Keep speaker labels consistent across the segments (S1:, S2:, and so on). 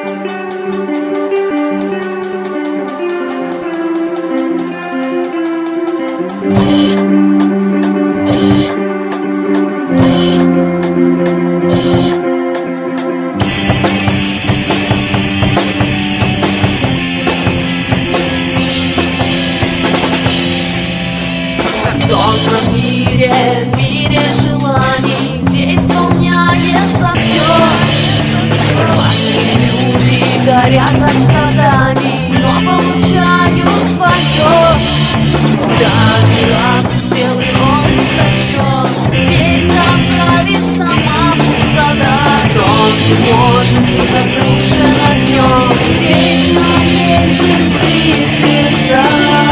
S1: В мире желаний, где исполняется все. Важные люди горят от страданий, но получают свое. Взгляд мира белый, он истощен, теперь там правит сама пустота. Сон не может быть разрушен огнем, ведь нам есть жизнь сердца.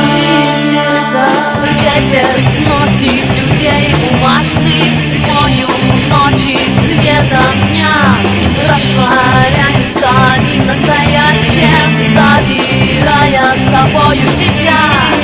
S1: Ветер сносит людей бумажных тьмою ночи, светом дня. Растворяются они в настоящем, забирая с собою тебя.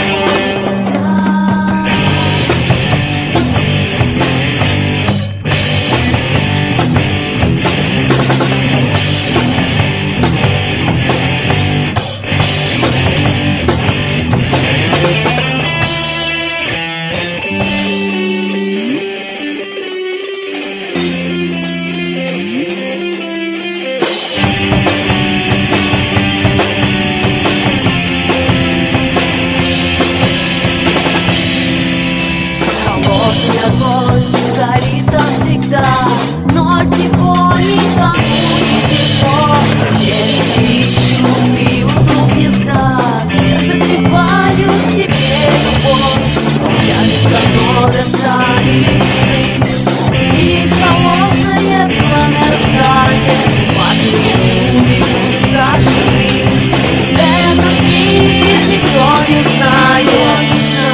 S1: Огонь горит там всегда, но от него никому не тепло. Все ищут приют у гнезда, где согревают себе любовь. Яды становятся их сны, и холодное пламя растает. Важные люди будут сожжены, этот мир никто не знает.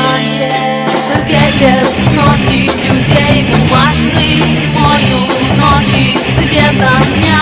S1: Ветер сносит людей бумажной тьмою ночи, светом дня.